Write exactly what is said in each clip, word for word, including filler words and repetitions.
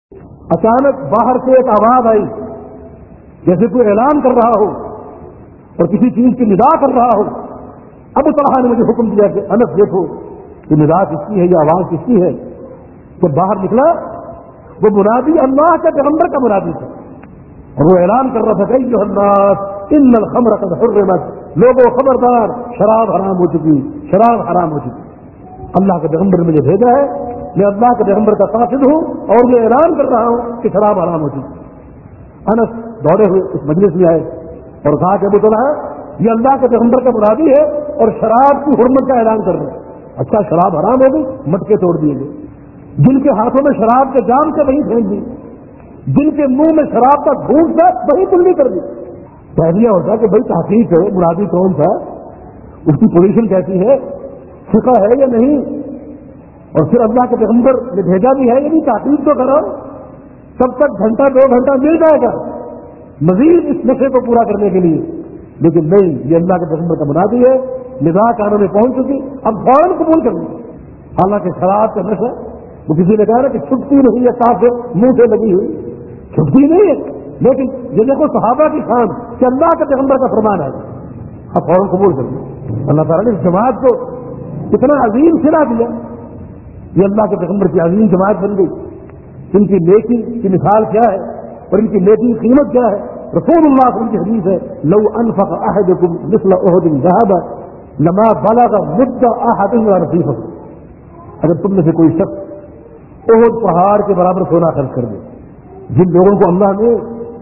اچانک باہر سے ایک آواز آئی جیسے کوئی اعلان کر رہا ہو اور کسی چیز کی ندا کر رہا ہو. ابو طلحہ نے مجھے حکم دیا کہ انس دیکھو یہ ندا کس کی ہے, یہ آواز کس کی ہے. جب باہر نکلا وہ منادی اللہ کے پیغمبر کا منادی تھا اور وہ اعلان کر رہا تھا کہ ایھا الناس ان الخمر قد حرمت, لوگوں خبردار شراب حرام ہو چکی, شراب حرام ہو چکی. اللہ کے پیغمبر نے مجھے بھیجا ہے, میں اللہ کے پیغمبر کا قاصد ہوں اور یہ اعلان کر رہا ہوں کہ شراب حرام ہو چکی. انس دوڑے ہوئے اس مجلس میں آئے اور کہا کہ ابو طلحہ یہ اللہ کے پیغمبر کا منادی ہے اور شراب کی حرمت کا اعلان کر رہے ہیں. اچھا شراب حرام ہو گئی, مٹکے توڑ دیے گئے. جن کے ہاتھوں میں شراب کے جام سے وہی پھینک دی, جن کے منہ میں شراب کا گھونٹ تھا وہی کلی کر دی. پہلیا ہوتا کہ بھائی تحقیق ہے منادی کون تھا, اس کی پوزیشن کیسی ہے, فقہ ہے یا نہیں, اور پھر اللہ کے پیغمبر نے بھیجا بھی ہے یا نہیں, تحقیق تو کرو. تب تک گھنٹہ دو گھنٹہ مل جائے گا مزید اس نشے کو پورا کرنے کے لیے. لیکن نہیں, یہ اللہ کے پیغمبر کا منادی ہے, ندا کانوں میں پہنچ چکی, اب فوراً قبول کر لیں. حالانکہ شراب کا نشہ وہ کسی نے کہا نا کہ چھٹتی نہیں ہے کافر منہ سے لگی ہوئی, چھٹتی نہیں ہے. لیکن یہ دیکھو صحابہ کی شان کہ اللہ کے پیغمبر کا فرمان ہے, اب فوراً قبول کر لیں. اللہ تعالیٰ نے اس جماعت کو کتنا عظیم صلہ دیا, یہ اللہ کے پیغمبر کی عظیم جماعت بن گئی. ان کی نیکی کی مثال کیا ہے اور ان کی نیکی کی قیمت کیا ہے. رسول اللہ صلی اللہ علیہ وسلم کی حدیث ہے لو انفق احدکم مثل احد ذهبا لما بلغ مد احدهم رصيفه, اگر تم میں سے کوئی شخص احد پہاڑ کے برابر سونا خرچ کر دے. جن لوگوں کو اللہ نے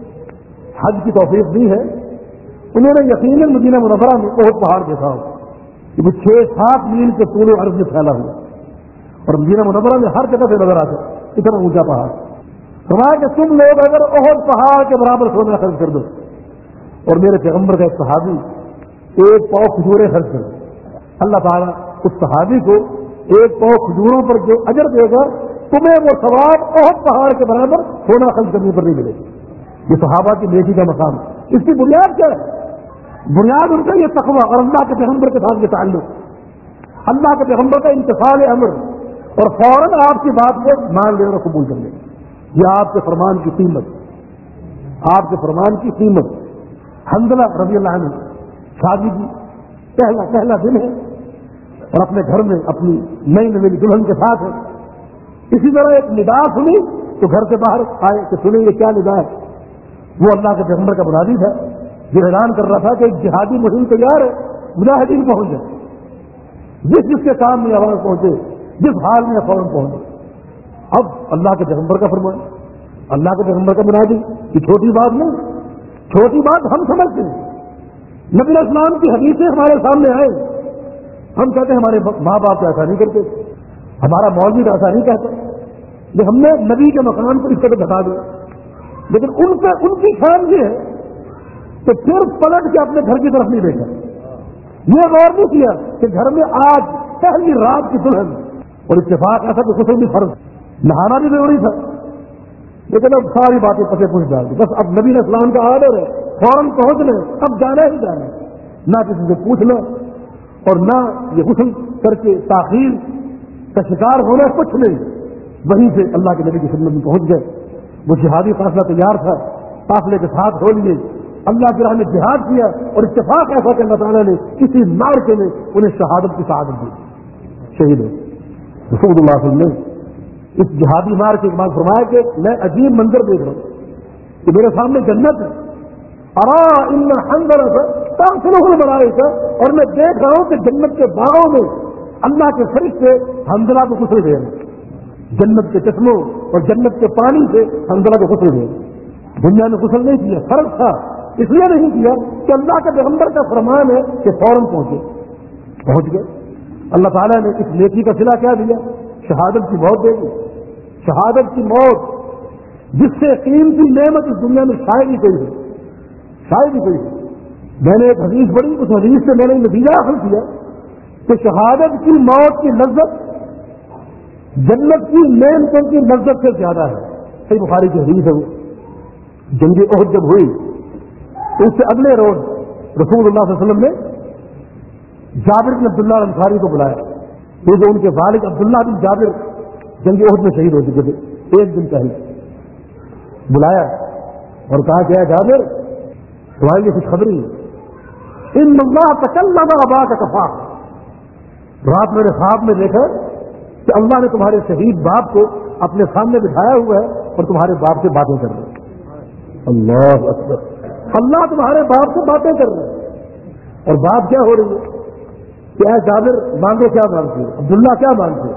حج کی توفیق دی ہے انہوں نے یقیناً مدینہ منورہ میں احد پہاڑ دیکھا ہو کہ وہ چھ سات میل کے طول و عرض میں پھیلا ہوا, اور مدینہ منورہ میں ہر جگہ سے نظر آتا اتنا اونچا پہاڑ. فرمایا کہ تم لوگ اگر احد پہاڑ کے برابر سونا خرچ کر دو, اور میرے پیغمبر کا ایک صحابی ایک پاؤ کھجورے خرچ کر دو, اللہ تعالیٰ اس صحابی کو ایک پاؤ کھجوروں پر جو اجر دے گا تمہیں وہ ثواب احد پہاڑ کے برابر سونا خرچ کرنے پر نہیں ملے گا. یہ صحابہ کی نیکی کا مقام. اس کی بنیاد کیا ہے؟ بنیاد ان کا یہ تقویٰ اور اللہ کے پیغمبر کے ساتھ یہ تعلق, اللہ کے پیغمبر کا امتثال امر, اور فوراً آپ کی بات کو مان لینا اور قبول کر لینا. یہ آپ کے فرمان کی قیمت, آپ کے فرمان کی قیمت. حنظلہ رضی اللہ عنہ شادی کی پہلا پہلا دن ہے اور اپنے گھر میں اپنی نئی نویلی دلہن کے ساتھ ہے. اسی طرح ایک ندا سنی تو گھر سے باہر آئے کہ سنیں یہ کیا ندا ہے. وہ اللہ کے پیغمبر کا منادی تھا جو اعلان کر رہا تھا کہ ایک جہادی مہم تیار ہے, مجاہدین پہنچ جائے. جس جس کے کام میں آواز پہنچے, جس حال میں فوراً پہنچے. اب اللہ کے پیغمبر کا فرمان, اللہ کے پیغمبر کا منادی, یہ چھوٹی بات نہیں. چھوٹی بات ہم سمجھتے ہیں. نبی علیہ السلام کی حدیثیں ہمارے سامنے آئے, ہم کہتے ہیں ہمارے ماں باپ ایسا نہیں کرتے, ہمارا مولوی تو ایسا نہیں کہتا. یہ ہم نے نبی کے مقام کو اس طرح بتا دیا. لیکن ان پہ ان کی شان یہ ہے کہ پھر پلٹ کے اپنے گھر کی طرف نہیں دیکھا. یہ غور نہیں کیا کہ گھر میں آج پہلی رات کی دلہن, اور اتفاق ایسا کہ غسل بھی فرض, نہانا بھی ضروری تھا, لیکن اب ساری باتیں پتے پوچھ ڈال دی. بس اب نبی علیہ السلام کا آرڈر ہے فوراً پہنچ لیں, اب جانا ہی جانا, نہ کسی سے پوچھنا اور نہ یہ غسل کر کے تاخیر کا شکار ہونا, کچھ نہیں. وہیں سے اللہ کے نبی کی خدمت میں پہنچ گئے. وہ جہادی فاصلہ تیار تھا, قافلے کے ساتھ ہو لیے, اللہ کی راہ میں جہاد کیا, اور اتفاق ایسا کہ اللہ تعالیٰ نے کسی مارکے میں انہیں شہادت کی سعادت دی, شہید ہو. رسول اللہ صلی اللہ علیہ وسلم اس جہادی مارکے کے بعد فرمایا کہ میں عجیب منظر دیکھ رہا ہوں کہ میرے سامنے جنت ہے, ارا ان حنظلہ تغسلہ الملائکہ, اور میں دیکھ رہا ہوں کہ جنت کے باغوں میں اللہ کے فرشتے حنظلہ کو غسل دے رہے ہیں. جنت کے چشموں اور جنت کے پانی سے حنظلہ کو غسل دے رہے ہیں. دنیا میں غسل نہیں کیا, فرق تھا اس لیے نہیں کیا کہ اللہ کے پیغمبر کا فرمان ہے کہ فوراً پہنچے. پہنچ گئے. اللہ تعالیٰ نے اس نیکی کا صلہ کیا دیا, شہادت کی موت دے دی. شہادت کی موت جس سے قیمتی نعمت اس دنیا میں شاید ہی کوئی ہے, شاید ہی کوئی ہے. میں نے ایک حدیث پڑھی, اس حدیث سے میں نے نتیجہ حاصل کیا کہ شہادت کی موت کی لذت جنت کی نعمتوں کی لذت سے زیادہ ہے. صحیح بخاری کی حدیث ہے. وہ جنگ احد جب ہوئی تو اس سے اگلے روز رسول اللہ صلی اللہ علیہ وسلم نے جابر بن عبداللہ انصاری کو بلایا, کیونکہ ان کے والد عبداللہ بن جابر جنگ احد میں شہید ہو چکے تھے ایک دن پہلے. بلایا اور کہا کہ اے جابر تمہاری لیے خوشخبری ہے، ان اللہ تکلم اباک کفا، رات میں نے خواب میں دیکھا کہ اللہ نے تمہارے شہید باپ کو اپنے سامنے بٹھایا ہوا ہے اور تمہارے باپ سے باتیں کر رہے ہیں۔ اللہ اکبر، اللہ تمہارے باپ سے باتیں کر رہے ہیں، اور بات کیا ہو رہی ہے کہ اے جابر مانگو کیا مانگتے ہو؟ عبداللہ کیا مانگتے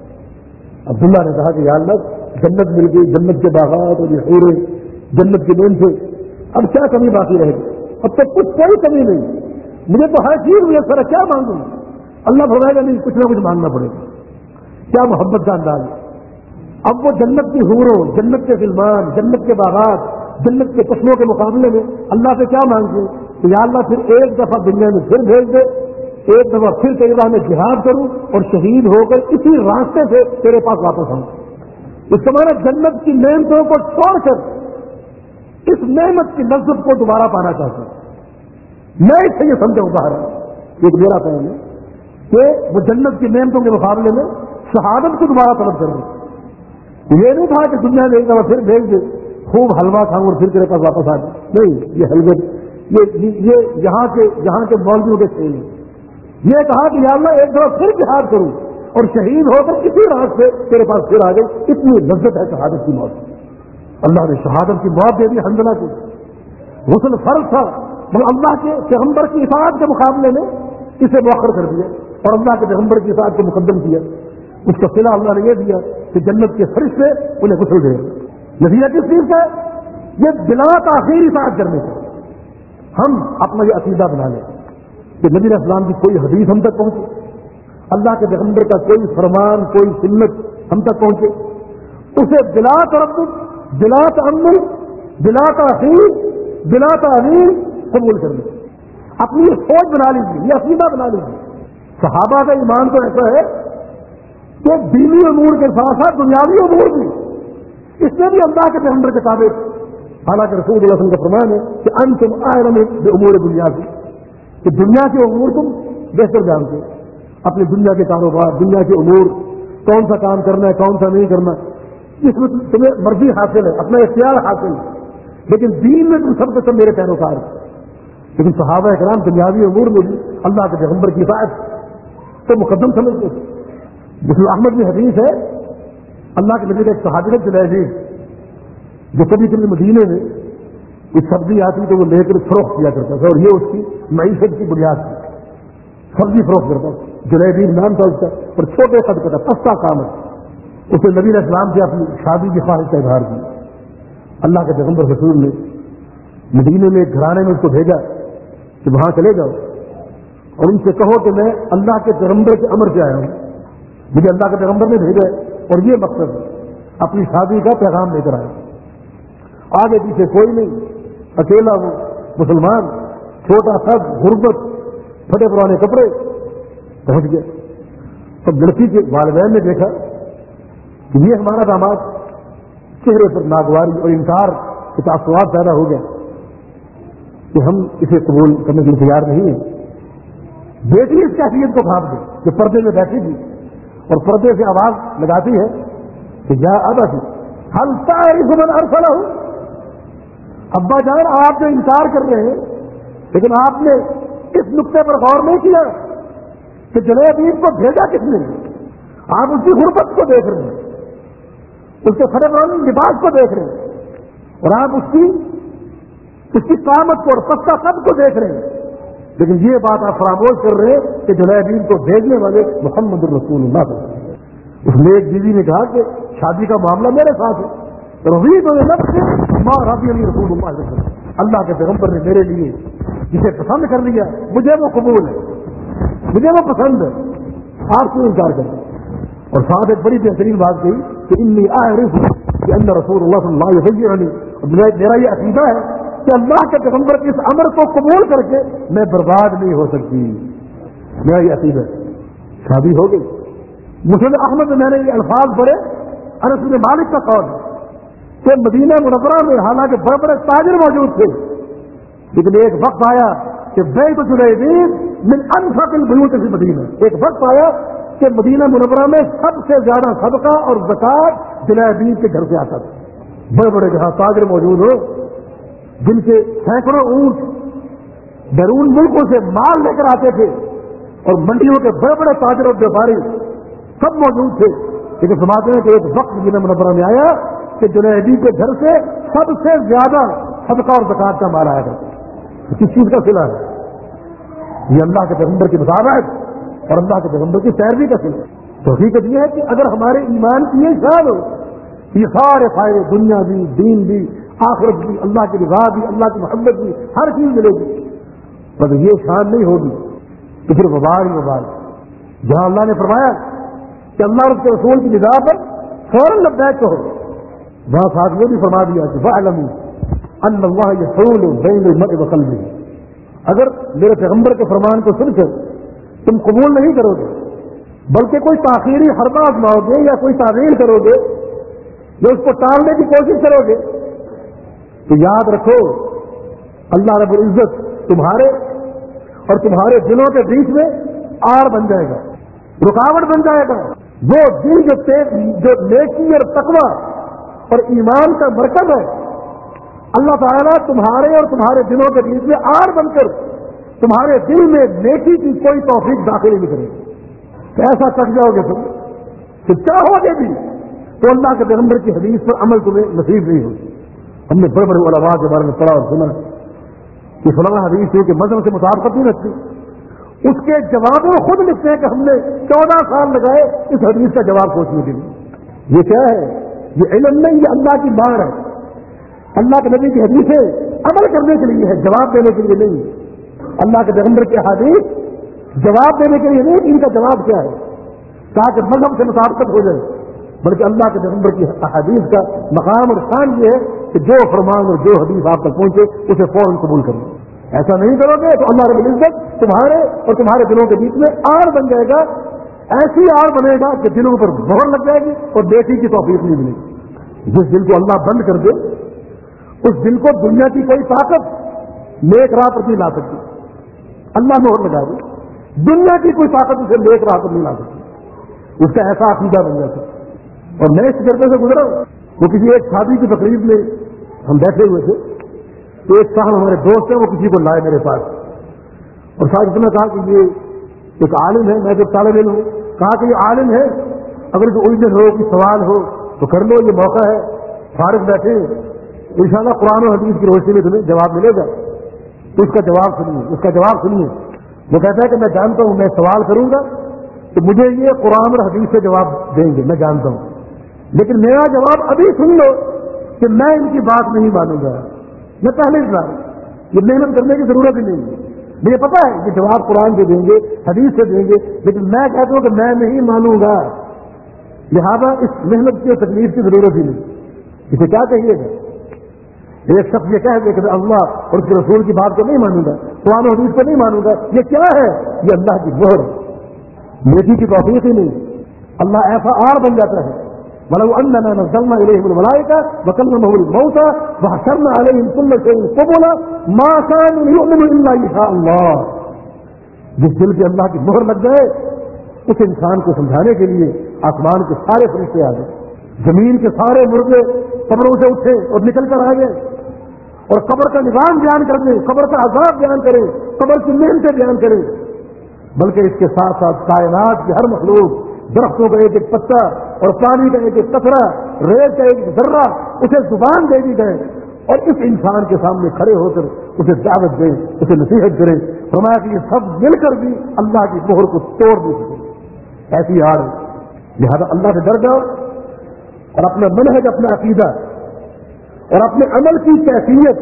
ہو؟ عبداللہ نے کہا کہ یا اللہ جنت مل گئی، جنت کے باغات اور یہ حوریں جنت کے نیم سے، اب کیا کمی باقی رہے گی؟ اب تو کچھ کوئی کمی نہیں، مجھے تو ہر چیز مجھے سر کیا مانگوں؟ اللہ فرمائے گا نہیں، کچھ نہ کچھ مانگنا پڑے گا۔ کیا محبت کا انداز ہے! اب وہ جنت کی حوروں، جنت کے غلمان، جنت کے باغات، جنت کے چشموں کے مقابلے میں اللہ سے کیا مانگتے ہیں کہ یا اللہ پھر ایک دفعہ دنیا میں پھر بھیج دے، ایک دفعہ پھر تیری راہ میں جہاد کروں اور شہید ہو کر اسی راستے سے تیرے پاس واپس آؤں۔ اس کا معنی جنت کی نعمتوں کو چھوڑ کر اس نعمت کی لذت کو دوبارہ پانا چاہتا ہوں۔ میں اس سے یہ سمجھا باہر ایک میرا پہلے کہ وہ جنت کی نعمتوں کے مقابلے میں شہادت کو دوبارہ طلب کر دیں۔ یہ نہیں تھا کہ دنیا میں ایک دفعہ پھر بھیج دے، خوب حلوہ کھاؤں اور پھر تیرے پاس واپس آ جائے، نہیں، یہ حلوے یہ یہ یہاں کے یہاں کے مولویوں کے کھیل ہیں۔ یہ کہا کہ یا اللہ ایک دفعہ پھر جہاد کروں اور شہید ہو کر کسی راہ سے تیرے پاس پھر آ گئی، اتنی لذت ہے شہادت کی موت۔ اللہ نے شہادت کی موت دے دی حنظلہ کو، غسل فرض تھا مگر اللہ کے پیغمبر کی اطاعت کے مقابلے میں اسے مؤخر کر دیا اور اللہ کے پیغمبر کی اطاعت کو مقدم کیا۔ اس کا صلہ اللہ نے یہ دیا کہ جنت کے فرشتے انہیں غسل دے۔ نتیجہ کس چیز کا ہے؟ یہ بلا تاخیر اطاعت کرنے کا۔ ہم اپنا یہ عقیدہ بنا لیں کہ نبی علیہ السلام کی کوئی حدیث ہم تک پہنچے، اللہ کے پیغمبر کا کوئی فرمان، کوئی سنت ہم تک پہنچے، اسے بلا تردد، بلا تأمل، بلا تاخیر، بلا تعلیم قبول کر لیں۔ اپنی یہ سوچ بنا لیجیے، یہ عقیدہ بنا لیجیے۔ صحابہ کا ایمان تو ایسا ہے کہ دینی امور کے ساتھ ساتھ دنیاوی امور بھی اس میں بھی اللہ کے پیغمبر کے تابع، حالانکہ رسول اللہ صلی اللہ علیہ وسلم کا فرمان ہے کہ انتم اعلم بامور دنیا کی، کہ دنیا کے امور تم بہتر جانتے، اپنی دنیا کے کاروبار، دنیا کے امور، کون سا کام کرنا ہے کون سا نہیں کرنا، اس میں تمہیں مرضی حاصل ہے، اپنا اختیار حاصل ہے، لیکن دین میں تم سب کے سب میرے پیروکار ہیں۔ لیکن صحابہ کرام دنیاوی امور میں بھی اللہ کے پیغمبر کی اطاعت تو مقدم سمجھتے ہیں۔ جس میں احمد میں حدیث ہے، اللہ کے نبی کا ایک صحابی ہے جلیبیب، جو کبھی کبھی مدینے میں ایک سبزی آتی تو وہ لے کر فروخت کیا کرتا تھا اور یہ اس کی معیشت کی بنیاد تھی، سبزی فروخت کرتا تھا، جلیبیب نام تھا اس کا، اور چھوٹے قد کا تھا، پستہ کام ہے۔ اس نے نبی علیہ السلام سے اپنی شادی کی خواہش کا اظہار کیا۔ اللہ کے پیغمبر رسول نے مدینے میں ایک گھرانے میں اس کو بھیجا کہ وہاں چلے جاؤ اور ان سے کہو کہ میں اللہ کے پیغمبر کے امر سے آیا ہوں، مجھے اللہ کے پیغمبر نے بھیجا ہے اور یہ مقصد ہے، اپنی شادی کا پیغام لے کر آئے۔ آگے پیچھے کوئی نہیں، اکیلا وہ مسلمان، چھوٹا سا، غربت، پھٹے پرانے کپڑے، پہنچ گئے۔ تب لڑکی کے والدین نے دیکھا کہ یہ ہمارا داماد، چہرے پر ناگواری اور انکار کے تاثرات پیدا ہو گئے کہ ہم اسے قبول کرنے کے لیے تیار نہیں ہیں۔ بیٹی اس کیفیت کو بھاپ دے جو پردے میں بیٹھی تھی اور پردے سے آواز لگاتی ہے کہ یا ابا جی حل تعرف من ارسلہ، ابا جان آپ جو انکار کر رہے ہیں لیکن آپ نے اس نقطے پر غور نہیں کیا کہ جلیبیب کو بھیجا کس نے؟ آپ اس کی غربت کو دیکھ رہے ہیں، اس کے پھٹے پرانے لباس کو دیکھ رہے ہیں اور آپ اس کی اس کی قامت کو اور پستہ سب کو دیکھ رہے ہیں، لیکن یہ بات آپ فراموش کر رہے ہیں کہ جلیبیب کو بھیجنے والے محمد الرسول اللہ صلی اللہ علیہ وسلم۔ اس میں ایک بیوی نے کہا کہ شادی کا معاملہ میرے ساتھ ہے، رضیت بنفسہ ما رضی لی رسول اللہ صلی اللہ علیہ وسلم، اللہ کے پیغمبر نے میرے لیے جسے پسند کر لیا مجھے وہ قبول ہے، مجھے وہ پسند ہے، آپ کیوں انکار کرتے؟ اور ساتھ ایک بڑی بہترین بات کہی کہ انی اعرف کہ ان رسول اللہ صلی اللہ علیہ وسلم، میرا یہ عقیدہ ہے کہ اللہ کے پیغمبر کے اس امر کو قبول کر کے میں برباد نہیں ہو سکتی، میرا یہ عقیدہ ہے۔ شادی ہو گئی۔ مسند احمد میں نے یہ الفاظ پڑھے، انس بن مالک کا قول کہ مدینہ منورہ میں حالانکہ بڑے بڑے تاجر موجود تھے لیکن ایک وقت آیا کہ بیت جلیبیب من انفق البیوت فی مدینہ، ایک وقت آیا کہ مدینہ منورہ میں سب سے زیادہ صدقہ اور زکات جلیبیب کے گھر سے آتا تھا۔ بڑے بڑے جہاں تاجر موجود ہو جن کے سینکڑوں اونٹ بیرون ملکوں سے مال لے کر آتے تھے اور منڈیوں کے بڑے بڑے تاجر اور ویپاری سب موجود تھے، لیکن سماتے ہیں کہ ایک وقت جنہیں منورہ میں آیا کہ جنیدی کے گھر سے سب سے زیادہ صدقہ اور زکات کا مال آیا تھا۔ کس چیز کا صلہ ہے؟ یہ اللہ کے پیغمبر کی مطابقت اور اللہ کے پیغمبر کی پیروی کا صلہ۔ تو حقیقت یہ ہے کہ اگر ہمارے ایمان کی یہ شان ہو، یہ سارے فائدے دنیا بھی، دین بھی، آخرت بھی، اللہ کی رضا بھی، اللہ کی محبت بھی، ہر چیز ملے گی، مگر یہ شان نہیں ہوگی تو پھر وبال ہی وبال۔ جہاں اللہ نے فرمایا کہ اللہ اور اس کے رسول کی رضا پر فوراً لبیک کہو، وہاں ساتھ یہ بھی فرما دیا کہ فاعلموا ان اللہ یحول بین المرء وقلبہ۔ اگر میرے پیغمبر کے فرمان کو سن کر تم قبول نہیں کرو گے بلکہ کوئی تاخیری حربہ آزماؤ گے یا کوئی تعویل کرو گے یا اس کو ٹالنے کی کوشش کرو گے تو یاد رکھو اللہ رب العزت تمہارے اور تمہارے دلوں کے بیچ میں آڑ بن جائے گا، رکاوٹ بن جائے گا۔ وہ دل جو جو نیکی اور تقویٰ اور ایمان کا مرکز ہے، اللہ تعالیٰ تمہارے اور تمہارے دلوں کے بیچ میں آڑ بن کر تمہارے دل میں نیکی کی کوئی توفیق داخل نہیں کرے گی۔ ایسا کٹ جاؤ گے تم کہ چاہو گے بھی تو اللہ کے پیغمبر کی حدیث پر عمل تمہیں نصیب نہیں ہوگی۔ ہم نے بڑے بڑے علماء کے بارے میں پڑھا اور سنا کہ فلاں حدیث ہے کہ مذہب سے مطابقت نہیں رکھتی، اس کے جواب وہ خود لکھتے ہیں کہ ہم نے چودہ سال لگائے اس حدیث کا جواب سوچنے کے لیے۔ یہ کیا ہے؟ یہ علم نہیں، یہ اللہ کی مار ہے۔ اللہ کے نبی کی حدیثیں عمل کرنے کے لیے ہے، جواب دینے کے لیے نہیں۔ اللہ کے پیغمبر کی حدیث جواب دینے کے لیے نہیں، ان کا جواب کیا ہے تاکہ مذہب سے مطابقت ہو جائے، بلکہ اللہ کے پیغمبر کی حدیث کا مقام اور شان یہ ہے کہ جو فرمان اور جو حدیث آپ تک پہنچے اسے فوراً قبول کرو۔ ایسا نہیں کرو گے تو اللہ رب العزت تمہارے اور تمہارے دلوں کے بیچ میں آڑ بن جائے گا، ایسی آڑ بنے گا کہ دلوں پر مہر لگ جائے گی اور بیٹی کی توفیق نہیں ملے گی۔ جس دل کو اللہ بند کر دے اس دل کو دنیا کی کوئی طاقت نیک راہ پر نہیں لا سکتی۔ اللہ مہر لگا دے، دنیا کی کوئی طاقت اسے نیک راہ پر نہیں لا سکتی، اس کا ایسا عقیدہ بن جاتا۔ اور میں اس تجربے سے گزرا، وہ کسی ایک شادی کی تقریب میں ہم بیٹھے ہوئے تھے تو ایک صاحب ہمارے دوست ہیں، وہ کسی کو لائے میرے پاس اور صاحب نے کہا کہ یہ ایک عالم ہے، میں جو طالب علم ہوں، کہا کہ یہ عالم ہے، اگر کوئی الجھن ہو کوئی سوال ہو تو کر لو، یہ موقع ہے، فارغ بیٹھے انشاءاللہ قرآن و حدیث کی روشنی میں تمہیں جواب ملے گا، تو اس کا جواب سنیے اس کا جواب سنیے۔ وہ کہتا ہے کہ میں جانتا ہوں میں سوال کروں گا تو مجھے یہ قرآن اور حدیث سے جواب دیں گے، میں جانتا ہوں، لیکن میرا جواب ابھی سن لو کہ میں ان کی بات نہیں مانوں گا، میں پہلے ہی بات یہ محنت کرنے کی ضرورت ہی نہیں ہے، مجھے پتا ہے کہ جواب قرآن سے دیں گے حدیث سے دیں گے، لیکن میں کہتا ہوں کہ میں نہیں مانوں گا، لہذا اس محنت کی تکلیف کی ضرورت ہی نہیں۔ اسے کیا کہیے گا؟ ایک شخص یہ کہہ دے کہ میں اللہ اور اس کے رسول کی بات کو نہیں مانوں گا، قرآن و حدیث کو نہیں مانوں گا، یہ کیا ہے؟ یہ اللہ کی مہر ہے، نیکی کی توفیق ہی نہیں۔ اللہ ایسا آڑ بن جاتا ہے، وَلَوْ أَنَّنَا نَزَّلْنَا إِلَيْهِمُ الْمَلَائِكَةَ وَكَلَّمَهُمُ الْمَوْتَى وَحَشَرْنَا عَلَيْهِمْ كُلَّ شَيْءٍ قُبُلًا مَا كَانُوا لِيُؤْمِنُوا إِلَّا إِذْ شَاءَ اللَّهُ۔ جس دل پہ اللہ کی مہر لگ جائے اس انسان کو سمجھانے کے لیے آسمان کے سارے فرشتے آ گئے، زمین کے سارے مردے قبروں سے اٹھے اور نکل کر آ گئے اور قبر کا نظام بیان کر دیں، قبر کا عذاب بیان کریں، قبر کی محنتیں بیان کریں، بلکہ اس کے ساتھ ساتھ کائنات کی ہر مخلوق، درختوں کا ایک ایک پتا اور پانی کا ایک ایک قطرہ، ریت کا ایک ایک ذرہ اسے زبان دے دی گئے اور اس انسان کے سامنے کھڑے ہو کر اسے دعوت دیں، اسے نصیحت کریں۔ فرمایا کہ یہ سب مل کر بھی اللہ کی مہر کو توڑ نہیں سکے، ایسی آڑ ہے۔ لہذا اللہ سے ڈر جاؤ اور اپنا منہج، اپنا عقیدہ اور اپنے عمل کی کیفیت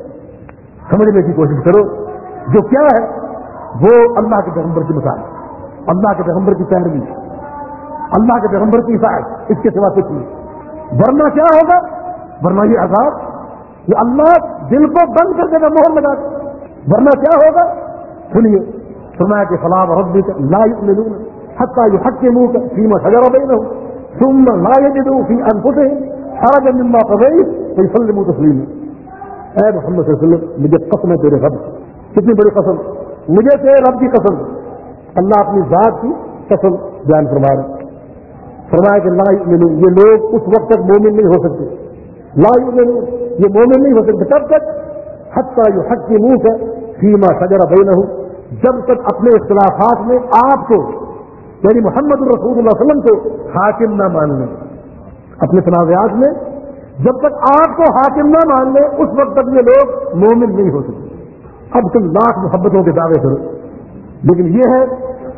سمجھنے کی کوشش کرو، جو کیا ہے وہ اللہ کے پیغمبر کے مطابق، اللہ کے پیغمبر کی پیروی، اللہ کے پیغمبر کی اطاعت، اس کے سوا کچھ نہیں۔ ورنہ کیا ہوگا؟ ورنہ یہ عذاب، یہ اللہ دل کو بند کر دے گا، مہر لگا دے۔ ورنہ کیا ہوگا؟ سنیے، فرمایا کہ فلا وربک لا یؤمنون حتی یحکموک فیما شجر بینہم ثم لا یجدوا فی انفسہم حرجا مما قضیت ویسلموا تسلیما۔ اے محمد صلی اللہ علیہ وسلم، مجھے قسم ہے تیرے رب، کتنی بڑی قسم، مجھے تیرے رب کی قسم، اللہ اپنی ذات کی قسم بیان فرما رہے، فرمایا کہ لا یؤمنون، یہ لوگ اس وقت تک مومن نہیں ہو سکتے لا یؤمنون، یہ مومن نہیں ہو سکتے تب تک حتی یحکموک فیما شجر بینہم، جب تک اپنے اختلافات میں آپ کو یعنی محمد رسول اللہ صلی اللہ علیہ وسلم کو حاکم نہ مان لیں، اپنے تنازعات میں جب تک آپ کو حاکم نہ مان لیں اس وقت تک یہ لوگ مومن نہیں ہو سکتے۔ اب تم لاکھ محبتوں کے دعوے کرو، لیکن یہ ہے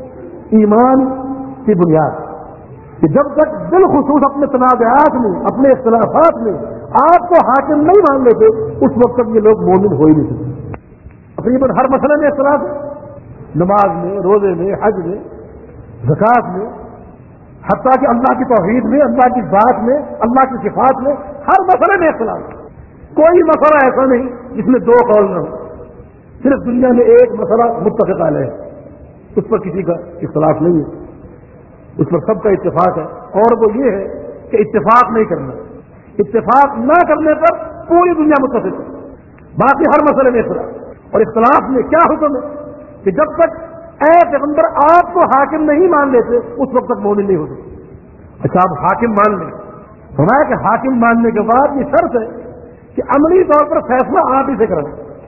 ایمان کی بنیاد کہ جب تک بالخصوص اپنے تنازعات میں اپنے اختلافات میں آپ کو حاکم نہیں مان لیتے اس وقت تک یہ لوگ مومن ہو ہی نہیں سکتے۔ تقریباً ہر مسئلے میں اختلاف ہے، نماز میں، روزے میں، حج میں، زکوٰۃ میں، حتیٰ کہ اللہ کی توحید میں، اللہ کی ذات میں، اللہ کی صفات میں، ہر مسئلے میں اختلاف ہے۔ کوئی مسئلہ ایسا نہیں جس میں دو قول نہ ہو، صرف دنیا میں ایک مسئلہ متفق علیہ ہے، اس پر کسی کا اختلاف نہیں ہے، اس پر سب کا اتفاق ہے، اور وہ یہ ہے کہ اتفاق نہیں کرنا، اتفاق نہ کرنے پر پوری دنیا متفق ہے، باقی ہر مسئلے میں اختلاف۔ اور اختلاف میں کیا حکم ہے کہ جب تک اے پیغمبر آپ کو حاکم نہیں مان لیتے اس وقت تک مومن نہیں ہو سکتے۔ اچھا آپ حاکم مان لیں، فرمایا کہ حاکم ماننے کے بعد یہ شرط ہے کہ عملی طور پر فیصلہ آپ ہی سے کرائیں۔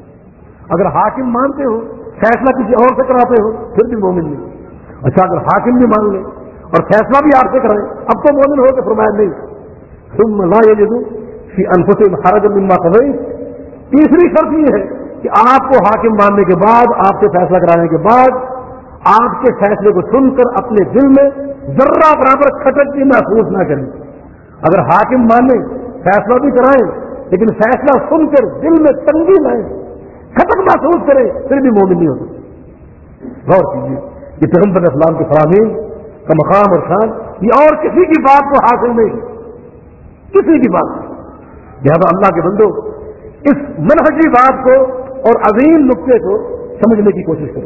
اگر حاکم مانتے ہو فیصلہ کسی اور سے کراتے ہو پھر بھی مومن نہیں۔ اچھا اگر حاکم بھی مان لیں اور فیصلہ بھی آپ سے کرائیں اب تو مومن ہو کہ فرمایا نہیں ثم لا یجدوا فی انفسہم حرجا مما قضیت۔ تیسری شرط یہ ہے کہ آپ کو حاکم ماننے کے بعد، آپ سے فیصلہ کرانے کے بعد، آپ کے فیصلے کو سن کر اپنے دل میں ذرہ برابر کھٹک بھی محسوس نہ کریں۔ اگر حاکم مانیں فیصلہ بھی کرائیں لیکن فیصلہ سن کر دل میں تنگی لائیں، کھٹک محسوس کریں پھر بھی مومن نہیں ہوتا۔ غور کیجیے یہ پیغمبر اسلام کے فرامین کا مقام اور شان یہ اور کسی کی بات کو حاصل نہیں، کسی کی بات نہیں۔ لہذا اللہ کے بندو اس منہجی بات کو اور عظیم نقطے کو سمجھنے کی کوشش کریں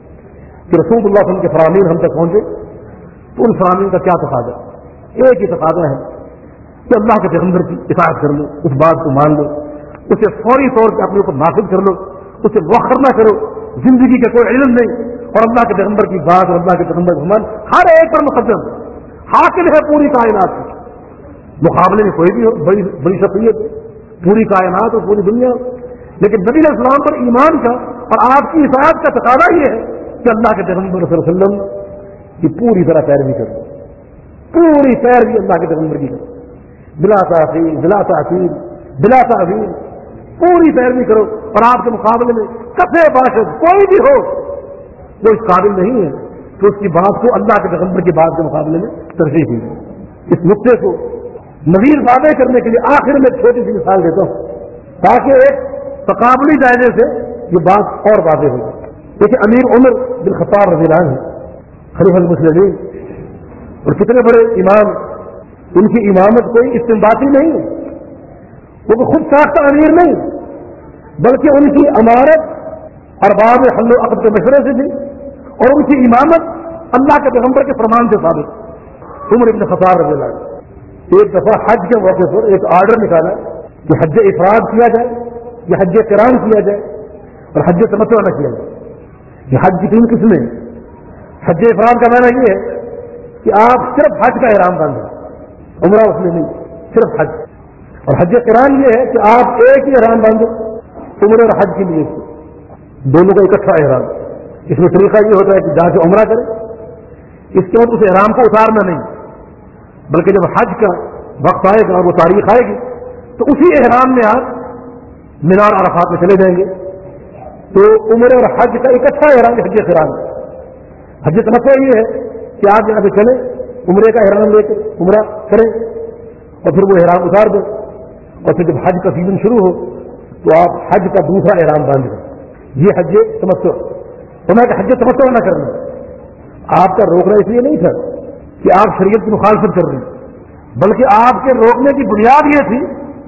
کہ رسول اللہ صلی اللہ علیہ وسلم کے فرامین ہم تک پہنچے تو ان فرامین کا کیا تقاضا ہے؟ ایک ہی تقاضا ہے کہ اللہ کے پیغمبر کی اطاعت کر لو، اس بات کو مان لو، اسے فوری طور پہ اپنے اوپر نافذ کر لو، اسے مؤخر نہ کرو، زندگی کا کوئی علم نہیں، اور اللہ کے پیغمبر کی بات اور اللہ کے پیغمبر کا فرمان ہر ایک پر مقدم حاکم ہے پوری کائنات کی، مقابلے میں کوئی بھی ہو، بڑی بڑی شخصیت پوری کائنات اور پوری دنیا، لیکن نبی علیہ السلام پر ایمان کا اور آپ کی اطاعت کا تقاضا یہ ہے کہ اللہ کے پیغمبر صلی اللہ علیہ وسلم کی پوری طرح پیروی کرو، پوری پیروی اللہ کے پیغمبر کی کرو، بلا تاخیر بلا تاخیر بلا تعویل پوری پیروی کرو، اور آپ کے مقابلے میں کسے باشد کوئی بھی ہو وہ اس قابل نہیں ہے تو اس کی بات کو اللہ کے پیغمبر کی بات کے مقابلے میں ترجیح دی۔ اس نقطے کو مزید واضح کرنے کے لیے آخر میں ایک چھوٹی سی مثال دیتا ہوں تاکہ ایک تقابلی جائزے سے یہ بات اور واضح ہو جائے۔ دیکھیے امیر عمر بن خطاب رضی اللہ عنہ خلیفہ المسلمین اور کتنے بڑے امام، ان کی امامت کوئی استنباطی نہیں ہے، وہ خود ساختہ امیر نہیں بلکہ ان کی امارت ارباب حل و عقد کے مشورے سے تھی، اور ان کی امامت اللہ کے پیغمبر کے فرمان سے ثابت۔ عمر بن خطاب رضی اللہ عنہ ایک دفعہ حج کے موقع پر ایک آرڈر نکالا کہ حج افراد کیا جائے یا حج قران کیا جائے اور حج تمتع نہ کیا جائے۔ یہ حج کی تین قسمیں، حج افراد کا معنی یہ ہے کہ آپ صرف حج کا احرام باندھیں، عمرہ اس میں نہیں، صرف حج، اور حج قران یہ ہے کہ آپ ایک ہی احرام باندھیں عمرہ اور حج کے لیے، دونوں کا اکٹھا احرام۔ اس میں طریقہ یہ ہوتا ہے کہ جہاں سے عمرہ کریں اس کے بعد اس احرام کو اتارنا نہیں، بلکہ جب حج کا وقت آئے گا اور وہ تاریخ آئے گی تو اسی احرام میں آپ مینار عرفات میں چلے جائیں گے، تو عمرہ اور حج کا اکٹھا احرام حج قران۔ حج تمتع یہ ہے کہ آپ یہاں سے چلیں عمرے کا احرام لے کر عمرہ کریں اور پھر وہ احرام اتار دیں، اور پھر جب حج کا سیزن شروع ہو تو آپ حج کا دوسرا احرام باندھ دیں۔ یہ حج تمتع۔ تو میں کہ حج تمتع نہ کرنا، آپ کا روکنا اس لیے نہیں تھا کہ آپ شریعت کی مخالفت کر رہے ہیں، بلکہ آپ کے روکنے کی بنیاد یہ تھی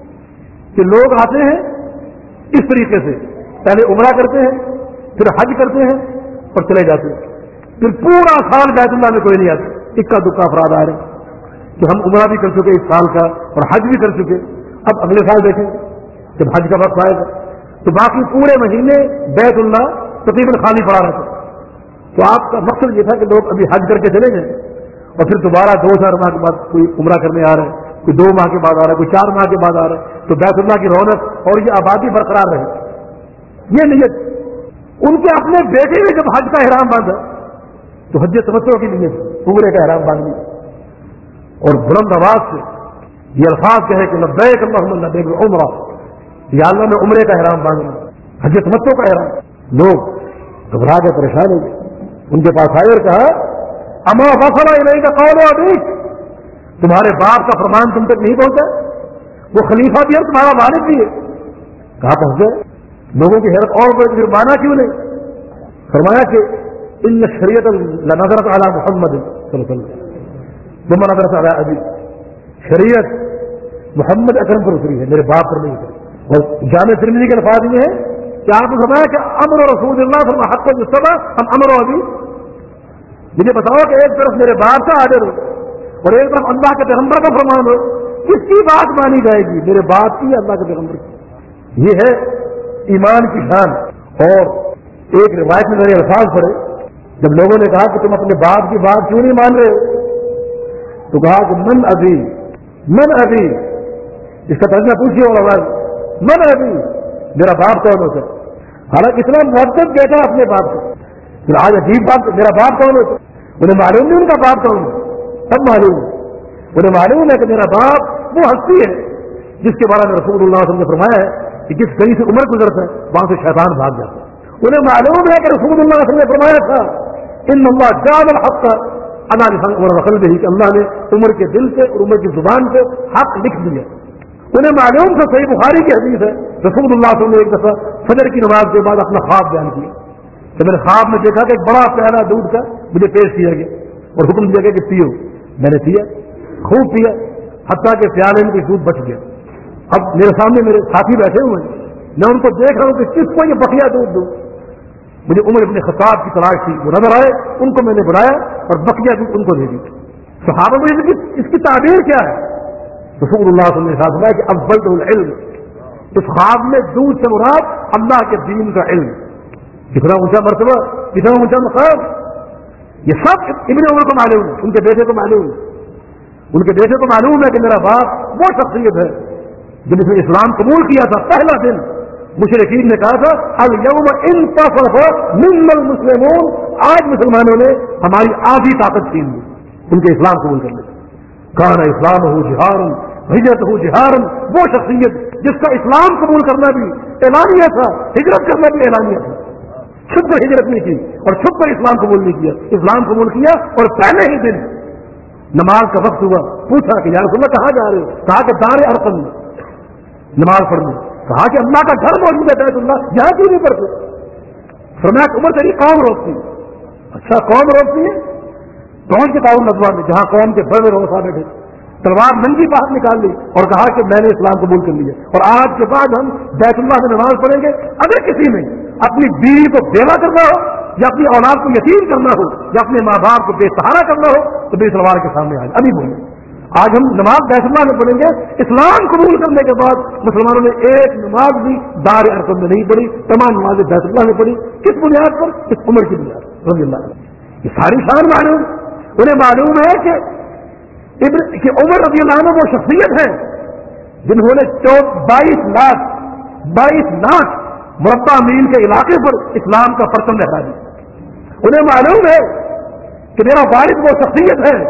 کہ لوگ آتے ہیں اس طریقے سے، پہلے عمرہ کرتے ہیں پھر حج کرتے ہیں اور چلے جاتے ہیں، پھر پورا سال بیت اللہ میں کوئی نہیں آتا، اکا دکا افراد آ رہے ہیں کہ ہم عمرہ بھی کر چکے اس سال کا اور حج بھی کر چکے، اب اگلے سال دیکھیں جب حج کا وقت آئے گا تو باقی پورے مہینے بیت اللہ تقریباً خالی پڑا رہتا۔ تو آپ کا مقصد یہ تھا کہ لوگ ابھی حج کر کے چلے جائیں اور پھر دوبارہ دو چار ماہ کے بعد کوئی عمرہ کرنے آ رہے ہیں کوئی دو ماہ کے بعد آ رہا ہے، کوئی چار ماہ کے بعد آ رہا ہے، تو بیت اللہ کی رونق اور یہ آبادی برقرار رہے، یہ نیت۔ ان کے اپنے بیٹے نے جب حج کا احرام باندھا تو حج تمتع کی نیت پورے کا احرام باندھ لیا اور بلند آواز سے یہ الفاظ کہے کہ لبیک اللہم لبیک عمرہ، یا اللہ میں عمرے کا احرام باندھ لیا، حج تمتع کا احرام۔ لوگ گھبرا کے پریشان ہو گئے، ان کے پاس آئے اور کہا اما وصل الیک قول ابیک، تمہارے باپ کا فرمان تم تک نہیں پہنچا؟ وہ خلیفہ بھی ہے، تمہارا والد بھی ہے۔ کہاں پہنچ گئے؟ لوگوں کی حیرت اور بڑی، پھر مانا کیوں نہیں؟ فرمایا کہ ان شریعت لنظرت علی محمد صلی اللہ علیہ وسلم ثم نظرت علی ابی، شریعت محمد اکرم پر اتری ہے، میرے باپ پر نہیں اتری۔ اور جامع ترمذی کے الفاظ یہ ہیں کہ آپ نے فرمایا کہ امر رسول اللہ صلی اللہ علیہ وسلم حق یتبع ہم امر ابی، مجھے بتاؤ کہ ایک طرف میرے باپ کا آرڈر ہو اور ایک طرف اللہ کے پیغمبر کا فرمان ہو، کس کی بات مانی جائے گی؟ میرے باپ کی، اللہ کے پیغمبر کی۔ یہ ہے ایمان کی شان۔ اور ایک روایت میں میرے الفاظ پڑے، جب لوگوں نے کہا کہ تم اپنے باپ کی بات کیوں نہیں مان رہے ہو، تو کہا کہ من ابھی من ابھی، اس کا ترجمہ پوچھیے اور آواز من ابھی، میرا باپ کون ہوتا ہے؟ حالانکہ اتنا محبت بیٹا اپنے باپ کو، پھر آج عجیب بات، میرا باپ کون ہوتا ہے؟ انہیں معلوم نہیں ان کا باپ کون ہے، سب معلوم ہے، انہیں معلوم ہے کہ میرا باپ وہ ہستی ہے جس کے بارے میں رسول اللہ صلی اللہ علیہ وسلم نے فرمایا ہے کہ جس گلی سے عمر گزرتا ہے وہاں سے شیطان بھاگ جاتا ہے۔ انہیں معلوم ہے کہ رسول اللہ صلی اللہ علیہ وسلم نے فرمایا تھا ان اللہ جعل الحق علی لسان عمر وقلبہ، کہ اللہ نے عمر کے دل سے اور عمر کی زبان سے حق لکھ دیا۔ انہیں معلوم تھا، صحیح بخاری کی حدیث ہے، رسول اللہ صلی اللہ علیہ وسلم نے ایک دفعہ فجر کی نماز کے بعد اپنا خواب بیان کیا کہ میں نے خواب میں دیکھا کہ ایک بڑا پیالہ دودھ کا مجھے پیش کیا گیا اور حکم دیا گیا کہ پیو۔ میں نے پیا، خوب پیا، حتیٰ کہ پیالے میں دودھ بچ گیا۔ اب میرے سامنے میرے ساتھی بیٹھے ہوئے ہیں، میں ان کو دیکھ رہا ہوں کہ کس کو یہ بقیہ دودھ دوں۔ مجھے عمر ابن خطاب کی تلاش تھی، وہ نظر آئے، ان کو میں نے بلایا اور بقیہ دودھ ان کو دے دی۔ صحابہ کو اس کی تعبیر کیا ہے؟ رسول اللہ صلی اللہ علیہ وسلم کہ افضل العلم، اس خواب میں دودھ سے مراد اللہ کے دین کا علم۔ کتنا اونچا مرتبہ، کتنا اونچا مقام، یہ سب ابن عمر کو معلوم ہے، ان کے بیٹے کو معلوم ہے، ان کے بیٹے کو معلوم ہے کہ میرا باپ وہ شخصیت ہے جب اس نے اسلام قبول کیا تھا پہلا دن مشرکین نے کہا تھا الیوم انتصف منا المسلمون، آج مسلمانوں نے ہماری آدھی طاقت چھین لی ان کے اسلام قبول کرنے سے۔ کان اسلام ہو جہار ہجرت ہو جہار، وہ شخصیت جس کا اسلام قبول کرنا بھی اعلانیہ تھا، ہجرت کرنا بھی اعلانیہ تھا، چھپ کر ہجرت نہیں کی اور چھپ کر اسلام قبول نہیں کیا، اسلام قبول کیا اور پہلے ہی دن نماز کا وقت ہوا، پوچھا کہ یا رسول اللہ کہاں جا رہے ہو؟ کہا کہ دار ارقم میں نماز پڑھنے۔ کہا کہ اللہ کا گھر موجود ہے بیت اللہ، یہاں کیوں نہیں پڑھتے؟ فرمایا عمر تیری قوم روکتی ہے۔ اچھا قوم روکتی ہے؟ کون کے تعاون ندوہ میں جہاں قوم کے بڑے روسا بیٹھے، تلوار ننگی باہر نکال لی اور کہا کہ میں نے اسلام قبول کر لیا اور آج کے بعد ہم بیت اللہ میں نماز پڑھیں گے۔ اگر کسی میں اپنی بیوی کو بیوہ کرنا ہو یا اپنی اولاد کو یتیم کرنا ہو یا اپنے ماں باپ کو بے سہارا کرنا ہو تو بے تلوار کے سامنے آئے، ابھی بولیں۔ آج ہم نماز بیت اللہ میں پڑھیں گے، اسلام قبول کرنے کے بعد مسلمانوں نے ایک نماز بھی دار ارقم میں نہیں پڑھی، تمام نمازیں بیت اللہ میں پڑھی۔ کس بنیاد پر؟ اس عمر کی بنیاد پر رضی اللہ عنہ۔ یہ ساری شان معلوم، انہیں معلوم ہے کہ ابن کہ عمر رضی اللہ عنہ وہ شخصیت ہے جنہوں نے بائیس لاکھ بائیس لاکھ مربع میل کے علاقے پر اسلام کا پرچم لہرا دیا۔ انہیں معلوم ہے کہ میرا والد وہ شخصیت ہے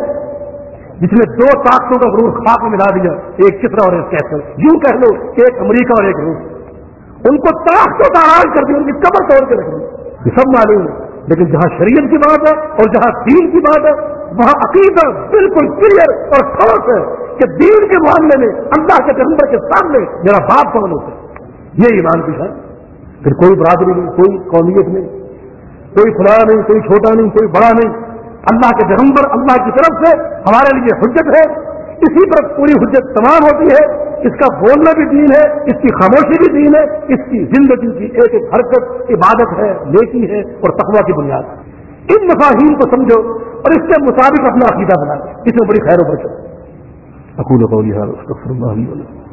جس نے دو طاقتوں کا غرور خاک میں ملا دیا، ایک کسرا اور ایک کیسر، یوں کہہ لو کہ ایک امریکہ اور ایک روس، ان کو طاقتوں کا آراز کر دیا، ان کی قبر توڑ کے رکھ دی۔ یہ سب معلوم ہے، لیکن جہاں شریعت کی بات ہے اور جہاں دین کی بات ہے وہاں عقیدہ بالکل کلیئر اور ٹھوس ہے کہ دین کے معاملے میں اللہ کے پیغمبر کے سامنے میرا باپ کون ہوتا ہے، یہ ایمان کی شان۔ پھر کوئی برادری نہیں، کوئی قومیت نہیں، کوئی فلاں نہیں، کوئی چھوٹا نہیں، کوئی بڑا نہیں، اللہ کے پیغمبر اللہ کی طرف سے ہمارے لیے حجت ہے، اسی پر پوری حجت تمام ہوتی ہے۔ اس کا بولنا بھی دین ہے، اس کی خاموشی بھی دین ہے، اس کی زندگی کی ایک ایک حرکت عبادت ہے، نیکی ہے اور تقویٰ کی بنیاد ہے۔ ان مفاہیم کو سمجھو اور اس کے مطابق اپنا عقیدہ بنا دو، اس میں بڑی خیر و برکت ہے۔ اقول قولی ھذا واستغفر اللہ لي ولکم۔